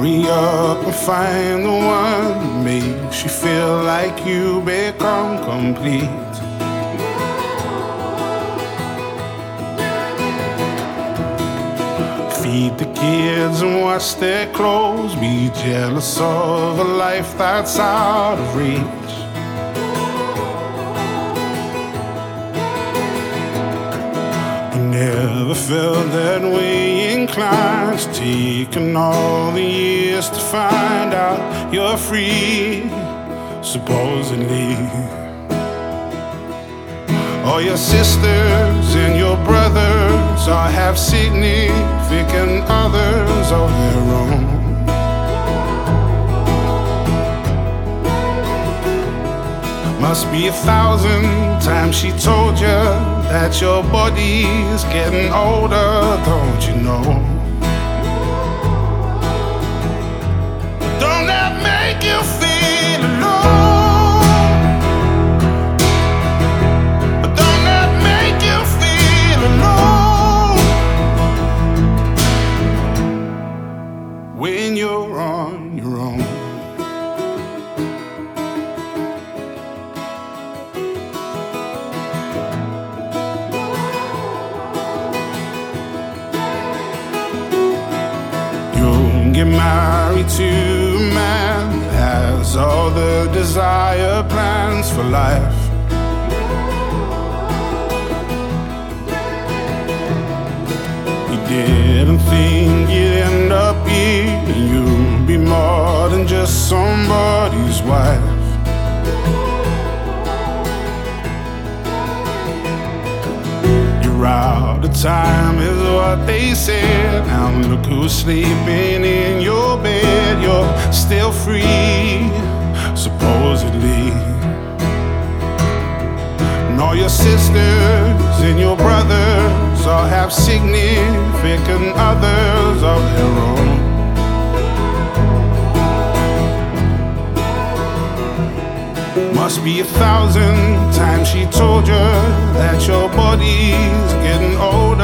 Hurry up and find the one that makes you feel like you become complete. Feed the kids and wash their clothes. Be jealous of a life that's out of reach. You never felt that way inclined, taking all the years to find out you're free, supposedly. All your sisters and your brothers all have significant others of their own. Must be 1,000 times she told you that your body's getting older, don't you know? Don't that make you feel alone? Don't that make you feel alone? When you're on your own. Get married to a man that has all the desired plans for life. You didn't think you'd end up here, and you'd be more than just somebody's wife. Out of time is what they said. Now look who's sleeping in your bed. You're still free, supposedly. And all your sisters and your brothers all have significant others of their own. Must be 1,000 times she told you that your body's getting old.